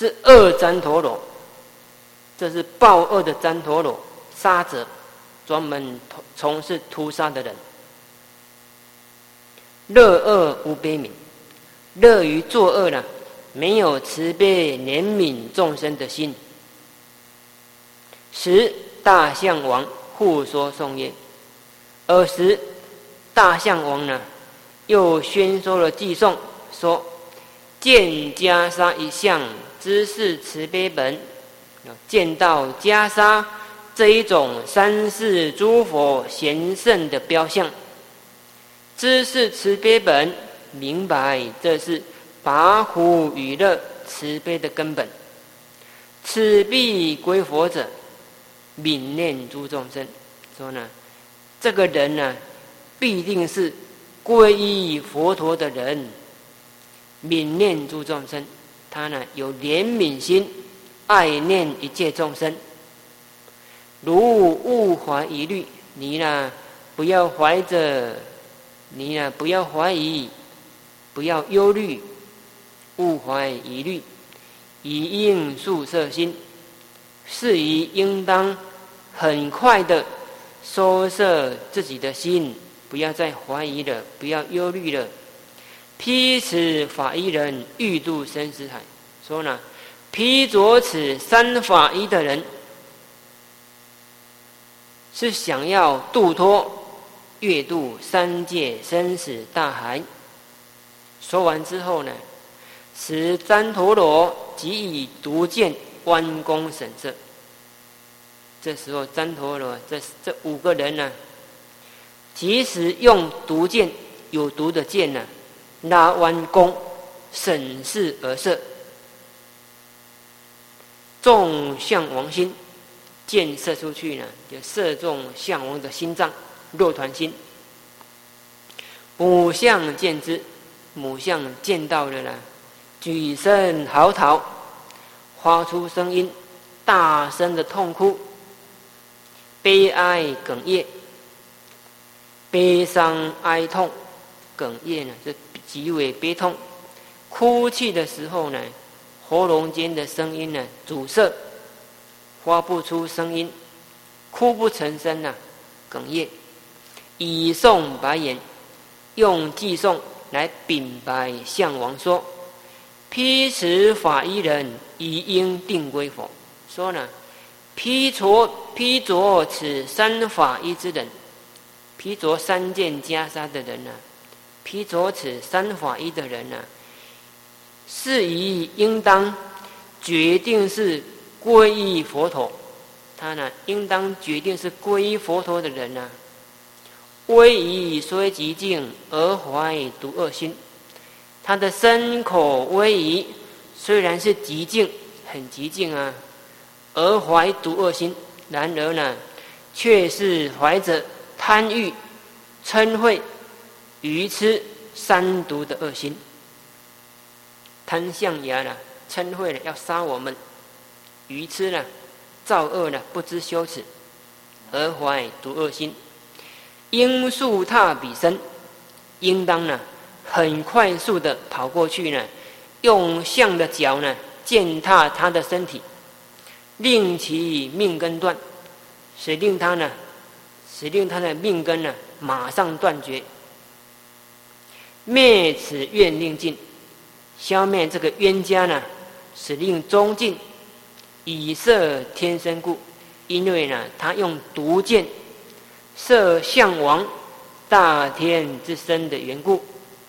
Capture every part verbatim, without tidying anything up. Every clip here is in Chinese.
是恶旃陀罗，这是报恶的旃陀罗，杀者，专门从事屠杀的人。乐恶无悲悯，乐于作恶呢，没有慈悲怜悯众生的心。时大象王复说颂曰：尔时大象王呢，又宣说了偈颂，说：见袈裟一相，知是慈悲本。见到袈裟这一种三世诸佛贤圣的标像，知是慈悲本，明白这是拔苦与乐慈悲的根本。此必归佛者，悯念诸众生。说呢，这个人呢，必定是皈依佛陀的人，悯念诸众生，他呢有怜悯心，爱念一切众生。如勿怀疑虑，你呢不要怀着，你呢不要怀疑，不要忧虑，勿怀疑虑，以应宿摄心，是以应当很快的收摄自己的心，不要再怀疑了，不要忧虑了。披此法衣人，欲度生死海。说呢，披着此三法衣的人，是想要度脱越度三界生死大海。说完之后呢，使旃陀罗即以毒箭弯弓神射。这时候旃陀罗这这五个人呢，即使用毒箭，有毒的箭呢，拉弯弓，审视而射，中象王心，箭射出去呢，就射中象王的心脏，肉团心。母象见之，母象见到了呢，举身嚎啕，发出声音，大声的痛哭，悲哀哽咽，悲伤哀痛，哽咽呢是极为悲痛。哭泣的时候呢，喉咙间的声音呢阻塞，发不出声音，哭不成声啊，哽咽。以诵白言，用偈颂来禀白象王说：披此法衣人，宜应定归佛。说呢，披着披着此三法衣之人，披着三件袈裟的人呢、啊，披着此三法衣的人呢、啊，是以应当决定是皈依佛陀。他呢，应当决定是皈依佛陀的人呢、啊。威仪虽极静，而怀毒恶心。他的身口威仪虽然是极静，很极静啊，而怀毒恶心。然而呢，却是怀着贪欲、嗔恚、愚痴三毒的恶心。贪象牙呢，嗔恚呢要杀我们；愚痴呢，造恶呢不知羞耻，而怀毒恶心。应速踏彼身，应当呢很快速的跑过去呢，用象的脚呢践踏他的身体，令其命根断，使令他呢，使令他的命根呢马上断绝。灭此怨令尽，消灭这个冤家呢，使令终尽。以摄天身故，因为呢他用毒箭摄象王大天之身的缘故。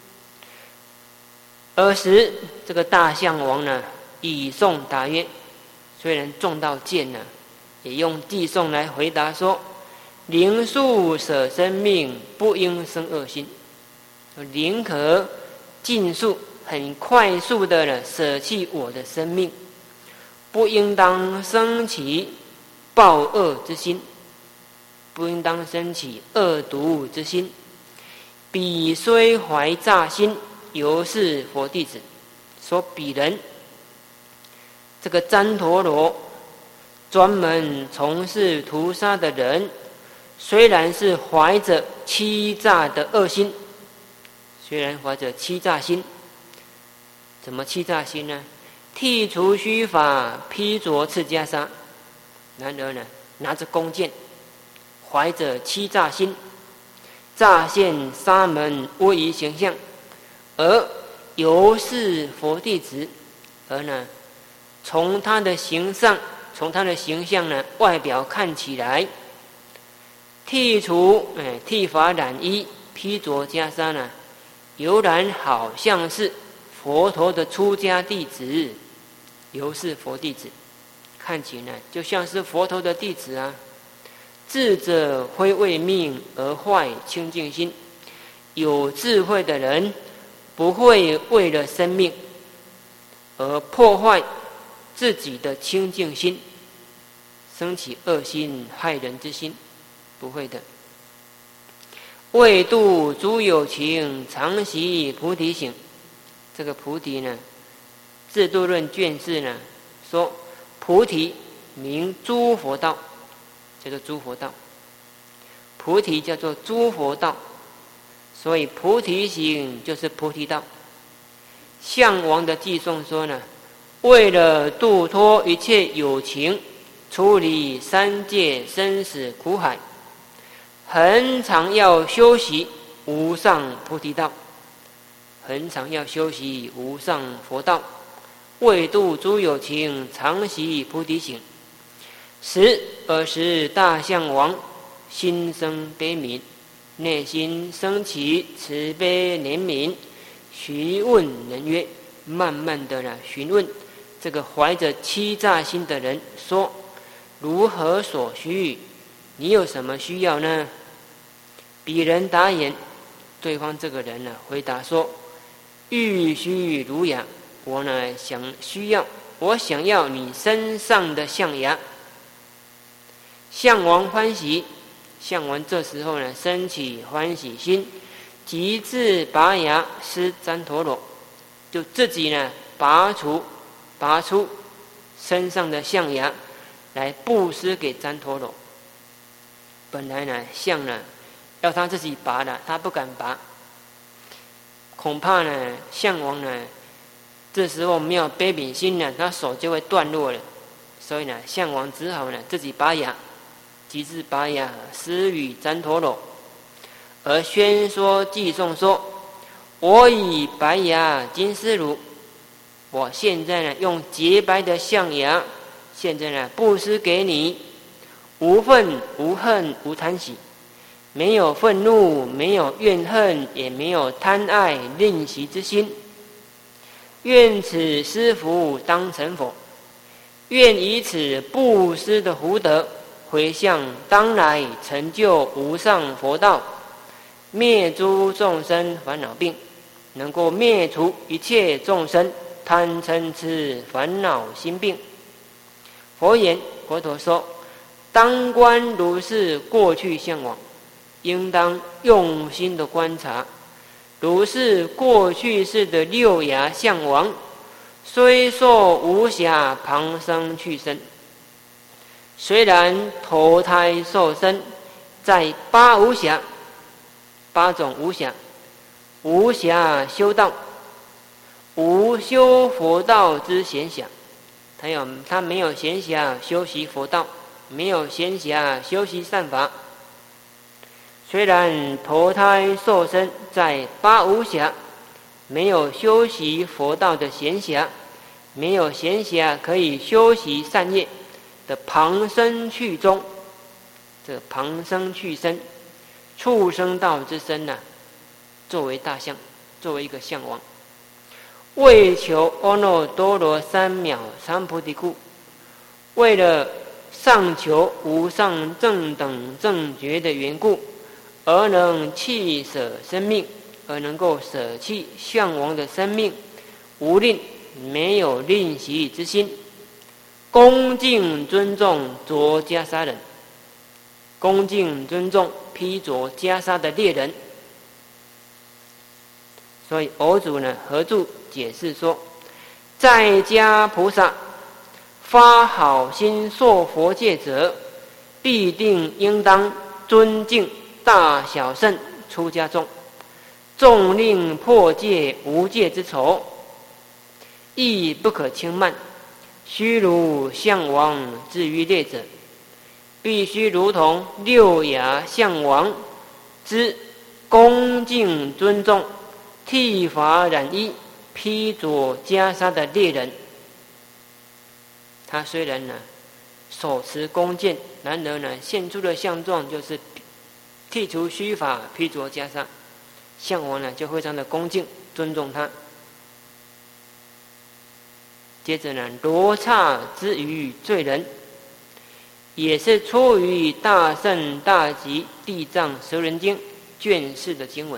尔时这个大象王呢，以颂答曰：虽然中到箭呢，也用偈颂来回答说：宁速舍生命，不应生恶心。宁可尽速很快速的呢舍弃我的生命，不应当生起暴恶之心，不应当生起恶毒之心。彼虽怀诈心，犹是佛弟子。说彼人这个旃陀罗专门从事屠杀的人，虽然是怀着欺诈的恶心，虽然怀着欺诈心，怎么欺诈心呢？ 剔除须发，披着赤袈裟。然而呢，拿着弓箭，怀着欺诈心，乍现沙门威仪形象，而由是佛弟子。而呢，从他的形象，从他的形象呢，外表看起来，剃除哎剃发染衣，披着袈裟呢，犹然好像是佛陀的出家弟子，犹是佛弟子，看起来就像是佛陀的弟子啊。智者非为命而坏清净心，有智慧的人不会为了生命而破坏自己的清净心，生起恶心害人之心，不会的。为度诸有情，常习菩提行。这个菩提呢，智度论卷四呢说，菩提名诸佛道，叫做诸佛道。菩提叫做诸佛道，所以菩提行就是菩提道。象王的偈颂说呢，为了度脱一切有情，处理三界生死苦海，恒常要修习无上菩提道，恒常要修习无上佛道。为度诸有情，常习菩提行。时尔时大象王心生悲悯，内心升起慈悲怜悯，询问人曰：慢慢的呢询问这个怀着欺诈心的人说，如何所需？你有什么需要呢？彼人答言，对方这个人呢回答说：欲须如牙，我呢想需要，我想要你身上的象牙。象王欢喜，象王这时候呢升起欢喜心，即自拔牙施旃陀罗，就自己呢拔除拔出身上的象牙来布施给旃陀罗。本来呢象呢要他自己拔的，他不敢拔，恐怕呢象王呢这时候没有悲悯心呢，他手就会断落了，所以呢象王只好呢自己拔牙，即自拔牙施与旃陀罗，而宣说偈颂说：我以白牙金施汝，我现在呢用洁白的象牙，现在呢布施给你，无愤无恨无贪喜，没有愤怒，没有怨恨，也没有贪爱吝惜之心。愿此施福当成佛，愿以此布施的福德回向当来成就无上佛道，灭诸众生烦恼病，能够灭除一切众生贪嗔痴烦恼心病。佛言，佛陀说：当观如是过去相往，应当用心的观察，如是过去世的六牙相王，虽受无暇旁生去生，虽然投胎受生在八无暇，八种无暇，无暇修道，无修佛道之闲暇，他有他没有闲暇修习佛道，没有闲暇修习善法。虽然投胎受生在八无暇，没有修习佛道的闲暇，没有闲暇可以修习善业的旁生去中，这个旁生去生，畜生道之身呢、啊，作为大象，作为一个象王，为求阿耨多罗三藐三菩提故，为了上求无上正等正觉的缘故，而能弃舍生命，而能够舍弃象王的生命，无吝，没有吝惜之心，恭敬尊重着袈裟人，恭敬尊重披着袈裟的猎人。所以偶主呢合著解释说，在家菩萨发好心受佛戒者，必定应当尊敬大小圣出家众，纵令破戒无戒之仇， 亦不可轻慢。须如象王至于列者，必须如同六牙象王之恭敬尊重、剃发染衣、披着袈裟的猎人。他虽然呢手持弓箭，然而呢现出的相状就是剃除须发、披着袈裟，象王呢就非常的恭敬尊重他。接着呢，罗刹之于罪人，也是出于大圣大集地藏十轮经卷四的经文。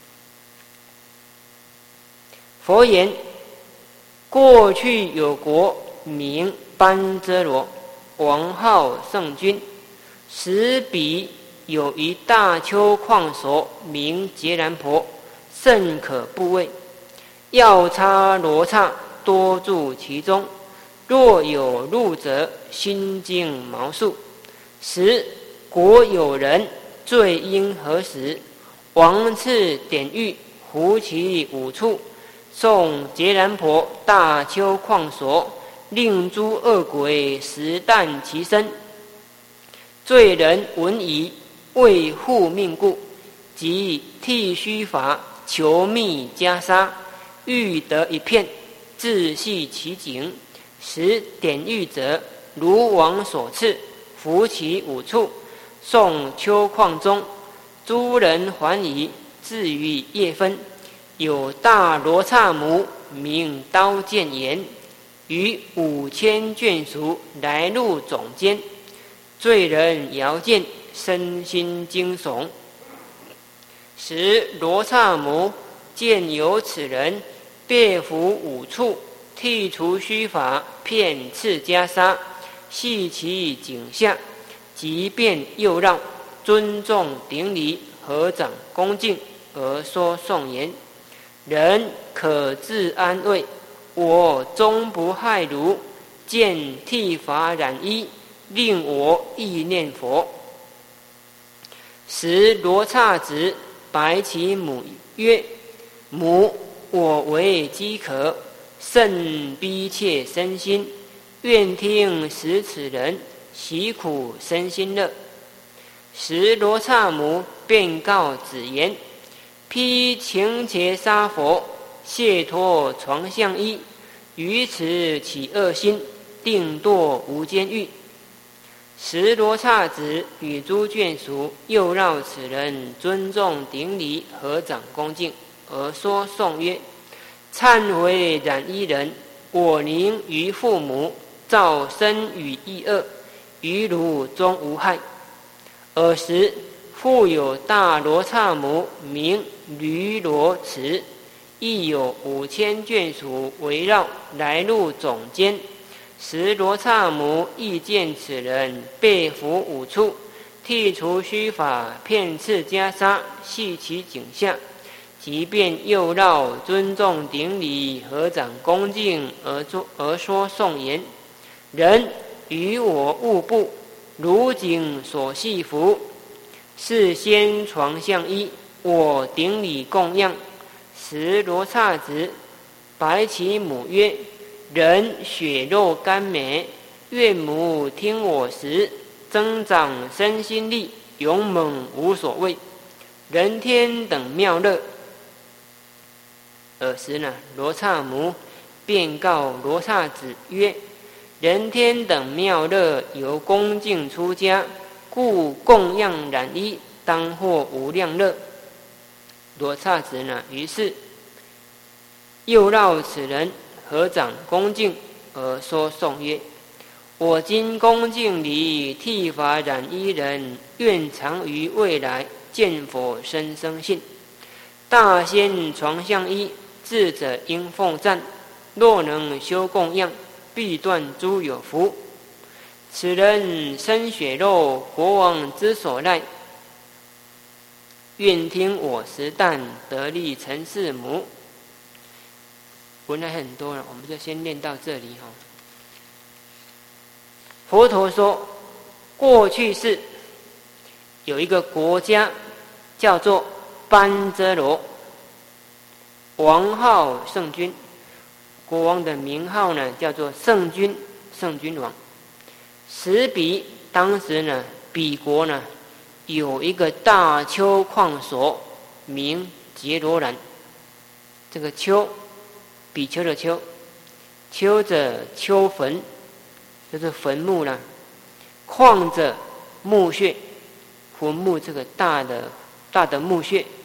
佛言：过去有国名班遮罗，王号圣君，时彼有一大丘旷所，名截然婆，甚可怖畏。药叉罗刹多住其中，若有入者，心惊毛肃。时国有人罪因何时？王赐典狱，胡其五处，送截然婆大丘旷所，令诸恶鬼食啖其身。罪人闻疑，为护命故，即剃须发，求觅袈裟，欲得一片，自系其颈，使典狱者如王所赐，伏其五处，送丘旷中。诸人还疑，至于夜分，有大罗刹母名刀剑言，于五千眷属来入总监。罪人遥见，身心惊悚。时罗刹母见有此人，别伏五处，剃除须发，遍赐袈裟，系其颈下，即便右绕，尊重顶礼，合掌恭敬，而说颂言：人可自安慰，我终不害汝。见剃发染衣，令我忆念佛。时罗刹子白其母曰：母，我为饥渴，甚逼切身心，愿听使此人习苦身心乐。时罗刹母便告子言：披情切杀佛，卸脱床相衣，于此起恶心，定堕无间狱。时罗刹子与诸眷属又绕此人，尊重顶礼，合掌恭敬，而说颂曰：忏悔染衣人，我宁于父母，造生与异恶，于汝终无害。尔时复有大罗刹母名驴罗池，亦有五千眷属围绕来入总监。时罗刹母亦见此人，被伏五处，剃除须发，遍赐袈裟，系其颈下，即便右绕，尊重顶礼，合掌恭敬，而说而说颂言：人与我物不，如颈所系服，是先床相依，我顶礼供养。时罗刹子白其母曰：人血肉甘美，愿母听我时，增长身心力，勇猛无所谓，人天等妙乐。尔时呢，罗刹母便告罗刹子曰：人天等妙乐，由恭敬出家，故供养染衣，当获无量乐。罗刹子呢，于是又绕此人，合掌恭敬，而说颂曰：我今恭敬礼剃发染衣人，愿常于未来见佛生生信。大仙床相依，智者应奉赞。若能修供养，必断诸有福。此人身血肉，国王之所赖，愿听我实旦，得力成世母。文还很多了，我们就先念到这里哈。佛陀说，过去世有一个国家叫做班遮罗，王号圣君。 国王的名号呢，叫做圣君，圣君王。实比当时呢，比国呢有一个大丘矿所，名杰罗兰。这个丘，比丘的丘，丘者丘坟，就是坟墓啦。矿者墓穴，坟墓这个大的大的墓穴。